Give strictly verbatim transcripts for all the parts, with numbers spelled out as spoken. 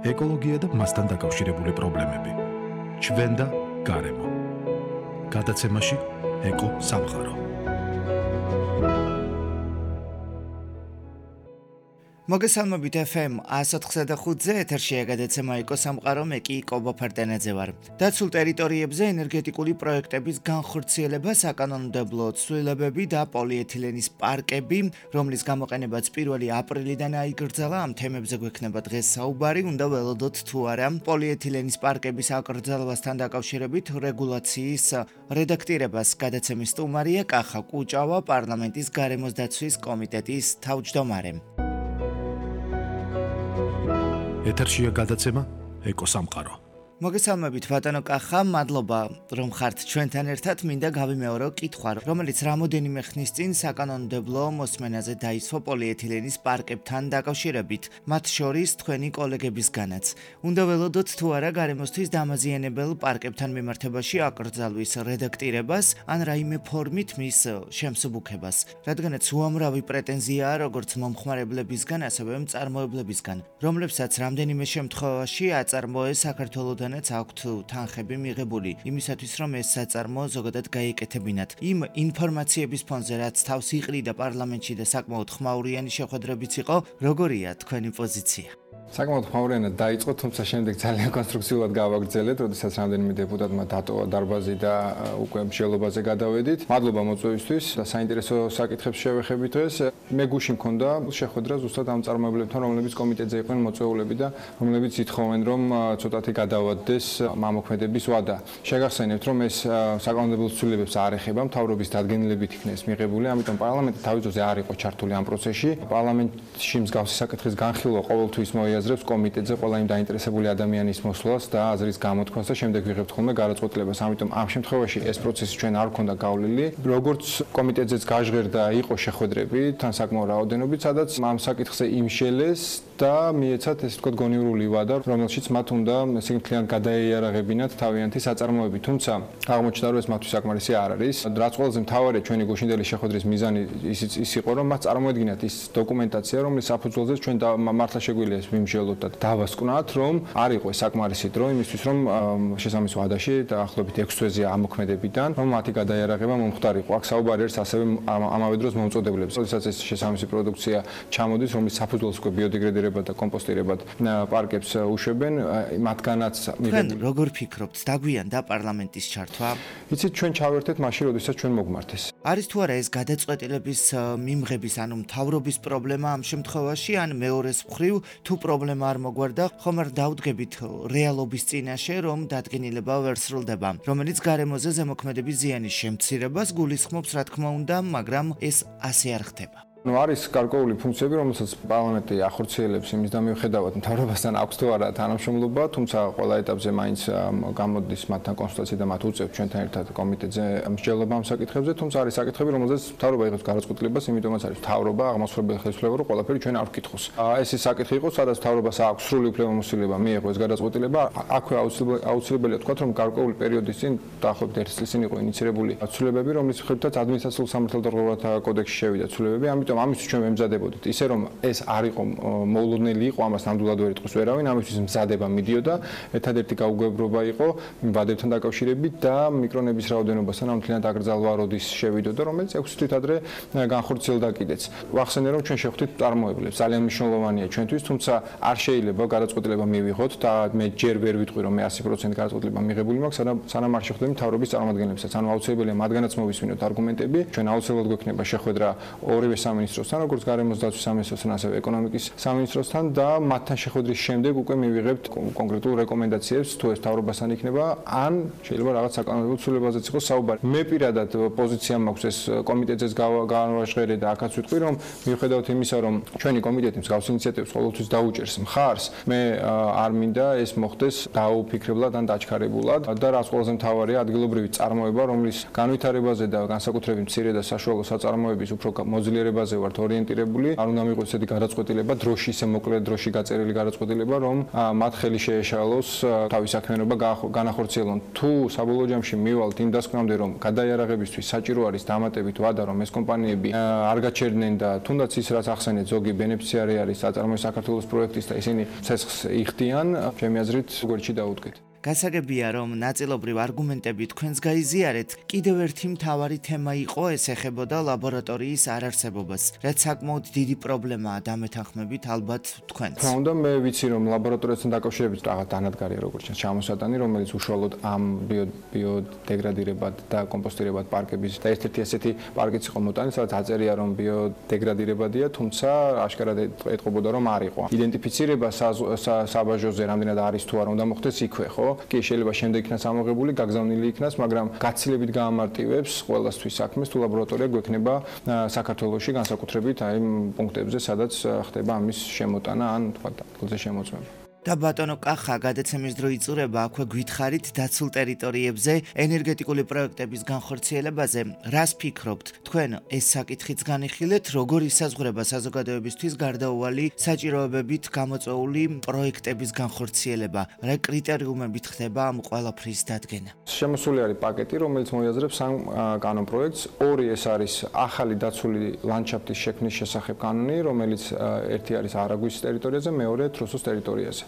ეკოლოგია და მასთან დაკავშირებული პრობლემები. ჩვენ და გარემო. გადაცემაში ეკო სამყარო. მოგესალმებით ეფ ემ one oh seven point five-ზე ეთერშია გადაცემა ეკო სამყარო, მე კი კობა ფარდანაძე ვარ. დაცულ ტერიტორიებზე ენერგეტიკული პროექტების განხორციელება, საკანონმდებლო ცვლილებები და პოლიეთილენის პარკები, რომლის გამოყენებაც პირველი აპრილიდან აიგრძელა, ამ თემებზე გვექნება დღეს საუბარი. უნდა ველოდოთ თუ არა პოლიეთილენის პარკების აკრძალვასთან დაკავშირებით რეგულაციის რედაქტირებას. გადაცემის სტუმარია კახა კუჭავა, პარლამენტის გარემოს დაცვის კომიტეტის თავმჯდომარე. ეთერშია გადაცემა ეკო სამყარო. მოგესალმებით ბატონო კახა, მადლობა რომ ხართ ჩვენთან ერთად. მინდა გავიმეორო კითხვა, რომელიც რამოდენიმე ხნის წინ საკანონმდებლო მოსმენაზე დაისვა პოლიეთილენის პარკებთან დაკავშირებით, მათ შორის თქვენი კოლეგებისგანაც. უნდა ველოდოთ თუ არა გარემოსთვის დამაზიანებელ პარკებთან მიმართებაში აკრძალვის რედაქტირებას ან რაიმე ფორმით მის შემსუბუქებას, რადგანაც უამრავი პრეტენზიაა როგორც მომხმარებლებისგან, ასევე მწარმოებლებისგან, რომლებსაც რამდენიმე შემთხვევაში აწარმოეს საქართველოს აქვთ თანხები მიღებული იმისათვის, რომ ეს საწარმო ზოგადად გაეკეთებინათ. იმ ინფორმაციების ფონზე, რაც თავს იყრიდა პარლამენტში და საკმაოდ ხმაურიანი შეხვედრებიც იყო, როგორია თქვენი პოზიცია? საკმაოდ ხმაურიანად დაიწყო, თუმცა შემდეგ ძალიან კონსტრუქციულად გავაგრძელეთ, როდესაც რამდენიმე დეპუტატმა დატოვა დარბაზი და უკვე მსჯელობაზე გადავედით. მადლობა მოწვევისთვის და საინტერესო საკითხებს შევეხებით დღეს. მე გუში მქონდა შეხვედრა ზუსტად ამ წარმოებლებთან, რომლებიც კომიტეტზე იყვნენ მოწვეულები და რომლებიც ითხოვენ, რომ ცოტათი გადავადდეს მამოქმედების ვადა. შეგახსენებთ, რომ ეს საკანონმდებლო ცვლილებებს არ ეხება, მთავრობის დადგენილებით იქნეს მიღებული, ამიტომ პარლამენტი თავის დროზე არ იყო ჩართული ამ პროცესში. პარლამენტში მსგავსი საკითხის განხილვა ყოველთვის მოიაზრებს კომიტეტზე ყველა იმ დაინტერესებული ადამიანის მოსვლას და აზრის გამოთქვას და შემდეგ ვიღებთ ხოლმე გარაცხოტლებას. ამიტომ ამ შემთხვევაში ეს პროცესი ჩვენ არ ქონდა გავლილი. როგორც კომიტეტზეც გაჟღერდა, იყო შეხვედრები, თან საკმაო რაოდენობით, სადაც ამ საკითხზე იმშელეს და მიეცათ ეს თქო გონივრული ვადა, რომელშიც მათ უნდა სიგნალად გადაიარაღებინათ თავიანთი საწარმოები. თუმცა აღმოჩნდა, რომ ეს მათთვის საკმარისი არ არის. რაც ყველაზე მთავარია ჩვენი გუშინდელი შეხვედრის მიზანი ის იყო, რომ მათ წარმოედგინათ ის დოკუმენტაცია, რომლის საფუძველზე ჩვენ მართლა შეგვიძლია ვიმსჯელოთ და დავასკვნათ, რომ არ იყო საკმარისი დრო იმისთვის, რომ შესაბამის ვადაში დაახლოებით ექვსი თვეზე ამოქმედებიდან, რომ მათი გადაიარაღება მომხდარიყო. აქ საუბარი არის ასევე ამავე დროს მომწოდებლებზე. როდესაც ეს შესაბამისი პროდუქცია ჩამოდის, რომლის საფუძველს უკვე ბიოდეგრედირებად და კომპოსტირებად პარკებს უშვებენ, მათგანაც მიღებული. როგორ ფიქრობთ, დაგვიანდა პარლამენტის ჩართვა? იცით, ჩვენ ჩავერთეთ მაშინ, როდესაც ჩვენ მოგმართეს. არის თუ არა ეს გადაწყვეტილების მიმღების, ანუ მთავრობის პრობლემა ამ შემთხვევაში, ან მეორეს მხრივ თუ პრობლემა არ მოგვარდა, ხომ არ დავდგებით რეალობის წინაშე, რომ დადგენილება ვერ სრულდება, რომელიც გარემოზე ზემოქმედების ზიანის შემცირებას გულისხმობს, რა თქმა უნდა, მაგრამ ეს ასე არ ხდება. ნუ არის გარკვეული ფუნქციები, რომელსაც პარლამენტი ახორციელებს, იმის და მიუხედავად მთავრობასთან აქვს თუ არა თანამშრომლობა, თუმცა ყველა ეტაპზე მაინც გამოდის მათთან კონსულტაცია და მათ უწევთ ჩვენთან ერთად კომიტეტზე მსჯელობა ამ საკითხებზე, თუმცა არის საკითხები, რომელზეც მთავრობა იღებს გარაცხოტლებას, იმიტომაც არის მთავრობა აღმასრულებელი ხელისუფლება, რომ ყველაფერი ჩვენ არ ვკითხოს. ეს ის საკითხი იყო, სადაც მთავრობას აქვს სრული უფლებამოსილება მიიღო ეს გარაცხოტლება. აქვე აუცილებელია თქვა, რომ გარკვეული პერიოდის წინ, დაახლოებით ერთი წლის წინ იყო ინიცირებული ცვლილებები, რომლის მიხედვითაც ადმინისტრაციულ სამართალდაღულებათა კოდექსში შევიდა ცვლილებები, ამიტომ ამისთვის ჩვენ ვემზადებოდით. ისე რომ ეს არ იყო მოულოდნელი იყო, ამას ნამდვილად ვერ იტყვის ვერავინ, ამისთვის მზადება მიდიოდა. ერთადერთი გაუგებრობა იყო ვადებთან დაკავშირებით და მიკრონების რაოდენობასთან ამ მთლიანად აკრძალვა როდის შევიდოდა, რომელიც ექვსი თვით ადრე განხორციელდა კიდეც. ვახსენე, რომ ჩვენ შევხვდით წარმოებლებს, ძალიან მნიშვნელოვანია ჩვენთვის, თუმცა არ შეიძლება გარაცხოტლება მივიღოთ და მე ჯერ ვერ ვიტყვი, რომ მე one hundred percent გარაცხოტლება მიღებული მაქვს, სანამ არ შევხვდები მთავრობის წარმომადგენლებსაც. ანუ აუცილებელია მათგანაც მოვისმინოთ არგუმენტები. ჩვენ აუცილებლად გვექნება შეხვედრა ორივე სამინისტროსთან, როგორც გარემოს დაცვის სამინისტროსთან, ასევე ეკონომიკის სამინისტროსთან და მათთან შეხვედრის შემდეგ უკვე მივიღებთ კონკრეტულ რეკომენდაციებს, თუ ეს მთავრობასთან იქნება, ან შეიძლება რაღაც საკანონმდებლო ცვლილებაზეც იყოს საუბარი. მე პირადად პოზიცია მაქვს ეს კომიტეტზეც გავაჟღერე და აქაც ვიტყვი, რომ მიუხედავად იმისა, რომ ჩვენი კომიტეტი მსგავს ინიციატივებს ყოველთვის დაუჭერს მხარს, მე არ მინდა ეს მოხდეს დაუფიქრებლად ან დაჩქარებულად და რაც ყველაზე მთავარია, ადგილობრივი წარმოება, რომლის განვითარებაზე და განსაკუთრებით მცირე და საშუალო საწარმოების უფრო მოძლიერებაზე გზაზე ვართ ორიენტირებული, არ უნდა მიიღოს ესეთი გადაწყვეტილება, დროში ისე მოკლე დროში გაწერილი გადაწყვეტილება, რომ მათ ხელი შეეშალოს თავის საქმიანობა განახორციელონ. თუ საბოლოო ჯამში მივალთ იმ დასკვნამდე, რომ გადაიარაღებისთვის საჭირო არის დამატებით ვადა, რომ ეს კომპანიები არ გაჩერდნენ და თუნდაც ის რაც ახსენეთ, ზოგი ბენეფიციარი არის აწარმოების საქართველოს პროექტის და ისინი ცეცხლს იხდიან, ჩემი აზრით, გვერდში დაუდგეთ. გასაგებია, რომ ნაწილობრივ არგუმენტები თქვენს გაიზიარეთ, კიდევ ერთი მთავარი თემა იყო, ეს ეხებოდა ლაბორატორიის არარსებობას, რაც საკმაოდ დიდი პრობლემაა დამეთანხმებით ალბათ თქვენს. რა უნდა მე ვიცი, რომ ლაბორატორიასთან დაკავშირებით რაღაც დანადგარია როგორც ჩანს ჩამოსატანი, რომელიც უშუალოდ ამ ბიოდეგრადირებად და კომპოსტირებად პარკების და ერთ-ერთი ესეთი პარკიც იყო მოტანი, სადაც აწერია, რომ ბიოდეგრადირებადია, თუმცა აშკარად ეტყობოდა, რომ არ იყო. იდენტიფიცირება საბაჟოზე რამდენად არის თუ არ უნდა მოხდეს იქვე, ხო? კი შეიძლება შემდეგ იქნას ამოღებული, გაგზავნილი იქნას, მაგრამ გაცილებით გაამარტივებს ყველასთვის საქმეს, თუ ლაბორატორია გვექნება საქართველოში განსაკუთრებით აი პუნქტებზე, სადაც ხდება ამის შემოტანა ან თქვა ადგილზე შემოწმება. და ბატონო კახა, გადაცემის დრო იწურება, აქვე გითხარით დაცულ ტერიტორიებზე ენერგეტიკული პროექტების განხორციელებაზე. რას ფიქრობთ? თქვენ ეს საკითხიც განიხილეთ, როგორ ისაზღვრება საზოგადოებისთვის გარდაუვალი საჭიროებებით გამოწვეული პროექტების განხორციელება? რა კრიტერიუმებით ხდება ამ ყველაფრის დადგენა? შემოსული არის პაკეტი, რომელიც მოიაზრებს სამ კანონ პროექტს. ორი ეს არის ახალი დაცული ლანდშაფტის შექმნის შესახებ კანონი, რომელიც ერთი არის არაგვის ტერიტორიაზე, მეორე თრუსოს ტერიტორიაზე.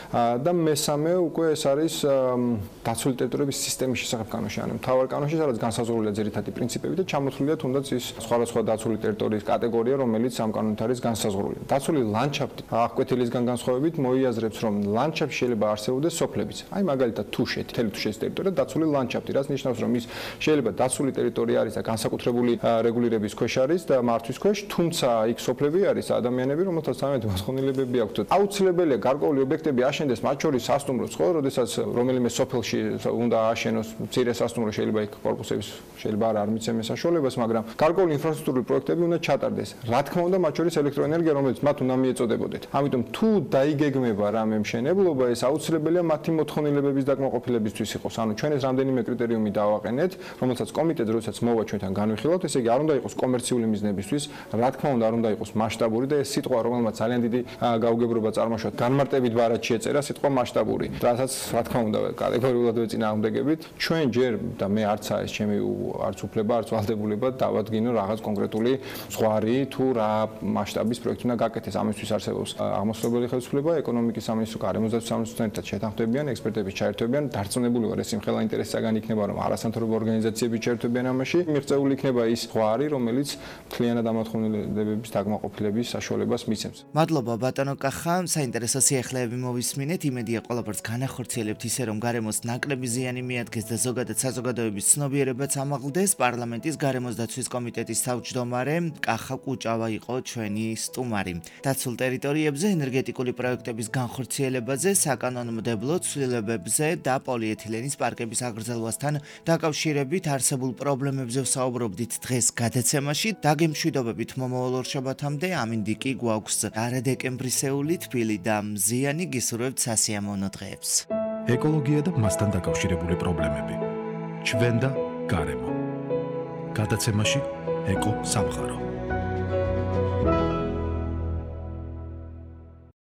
და მესამე უკვე ეს არის დაცული ტერიტორიების სისტემის შესახებ კანონში, ანუ მთავარ კანონში, სადაც განსაზღვრულია ძირითადი პრინციპები და ჩამოთვლილია თუნდაც ის სხვადასხვა დაცული ტერიტორიის კატეგორია, რომელიც ამ კანონით არის განსაზღვრული. დაცული ლანდშაფტი აღკვეთილისგან განსხვავებით მოიაზრებს, რომ ლანდშაფტი შეიძლება არსებობდეს სოფლებიც. აი მაგალითად თუშეთი, თელი თუშეთის ტერიტორია დაცული ლანდშაფტი, რაც ნიშნავს, რომ ის შეიძლება დაცული ტერიტორია არის და განსაკუთრებული რეგულირების ქვეშ არის და მართვის ქვეშ, თუმცა იქ სოფლები არის და ადამიანები, რომელთაც სამეთ მოსხონილებები აქვთ. აუცილებელია გარკვეული ობიექტები აშენდეს, მათ შორის სასტუმროც, ხო, როდესაც რომელიმე სოფელში უნდა აშენოს მცირე სასტუმრო, შეიძლება იქ კორპუსების შეიძლება არ მიცემენ საშუალებას, მაგრამ გარკვეული ინფრასტრუქტურული პროექტები უნდა ჩატარდეს. რა თქმა უნდა, მათ შორის ელექტროენერგია, რომელიც მათ უნდა მიეწოდებოდეთ. ამიტომ თუ დაიგეგმება რამე მშენებლობა, ეს აუცილებელია მათი მოთხოვნილებების დაკმაყოფილებისთვის იყოს. ანუ ჩვენ ეს რამდენიმე კრიტერიუმი დავაყენეთ, რომელსაც კომიტეტი როდესაც მოვა ჩვენთან განვიხილავთ, ესე იგი არ უნდა იყოს კომერციული მიზნებისთვის, რა თქმა უნდა, არ უნდა იყოს მასშტაბური და ეს სიტყვა, რომელმაც ძალიან დიდი გაუგებრობა წარმოშვა, განმარტებით ბარად შეეწერა სიტყვა მასშტაბური. რასაც რა თქმა უნდა კატეგორიულად ვეწინააღმდეგებით. ჩვენ ჯერ და მე არც ეს ჩემი არც უფლება, არც ვალდებულება დავადგინო რაღაც კონკრეტული ზღვარი თუ რა მასშტაბის პროექტი უნდა გაკეთდეს. ამისთვის არსებობს აღმოსავლელი ხელისუფლება, ეკონომიკის სამინისტრო, გარემოსდაცვის სამინისტროსთან ერთად შეთანხმდებიან, ექსპერტები ჩაერთვებიან. დარწმუნებული ვარ, ეს სიმხელა ინტერესისაგან იქნება, რომ არასამთავრობო ორგანიზაციები ჩაერთვებიან ამაში. მიღწეული იქნება ის ზღვარი, რომელიც მთლიანად ამოთხოვნილებების დაკმაყოფილების საშუალებას მისცემს. მადლობა ბატონო კახა, საინტერესო სიახლეები მოვისმინეთ, იმედია ყველაფერს განახორციელებთ ისე, რომ გარემოს ნაკლები ზიანი მიადგეს და ზოგადად საზოგადოების ცნობიერებაც ამაღლდეს. პარლამენტის გარემოსდაცვის კომიტეტის თავმჯდომარე კახა კუჭავა იყო ჩვენი სტუმარი. დაცულ ტერიტორიებზე ენერგეტიკული პროექტების განხორციელებაზე, საკანონმდებლო ცვლილებებზე და პოლიეთილენის პარკების აგრძელვასთან დაკავშირებით არსებულ პრობლემებზე ვსაუბრობდით დღეს გადაცემაში. დაგემშვიდობებით მომავალ ორშაბათამდე, ამინდიკი გვაქვს არა დეკემბრისეული თბილი და მზიანი, გისურვებთ სასიამოვნო დღეებს. ეკოლოგია და მასთან დაკავშირებული პრობლემები. ჩვენ და გარემო. გადაცემაში ეკო სამყარო.